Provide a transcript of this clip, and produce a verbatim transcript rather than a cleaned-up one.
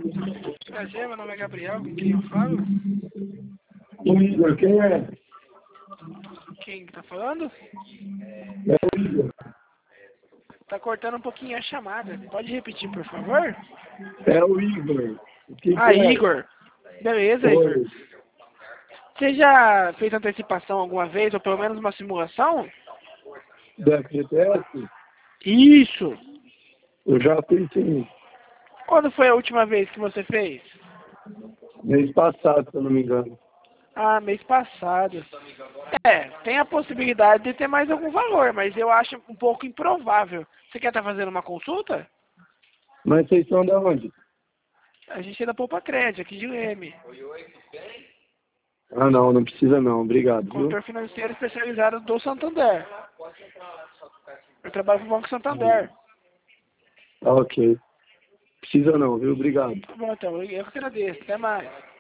Prazer, meu nome é Gabriel, com quem eu falo? O Igor, quem é? Quem tá falando? É o Igor. Tá cortando um pouquinho a chamada. Pode repetir, por favor? É o Igor. O que Ah, que é? Igor. Beleza, Oi. Igor. Você já fez antecipação alguma vez, ou pelo menos uma simulação? Da F G T S? Isso! Eu já fiz sim. Quando foi a última vez que você fez? Mês passado, se eu não me engano. Ah, mês passado. É, tem a possibilidade de ter mais algum valor, mas eu acho um pouco improvável. Você quer estar fazendo uma consulta? Mas vocês são de onde? A gente é da Poupa Crédito, aqui de Leme. Ah, não, não precisa não. Obrigado, viu? Consultor financeiro especializado do Santander. Eu trabalho no Banco Santander. Ah, ok. Precisa não, viu? Obrigado. Tá bom, então. Eu que agradeço. Até mais.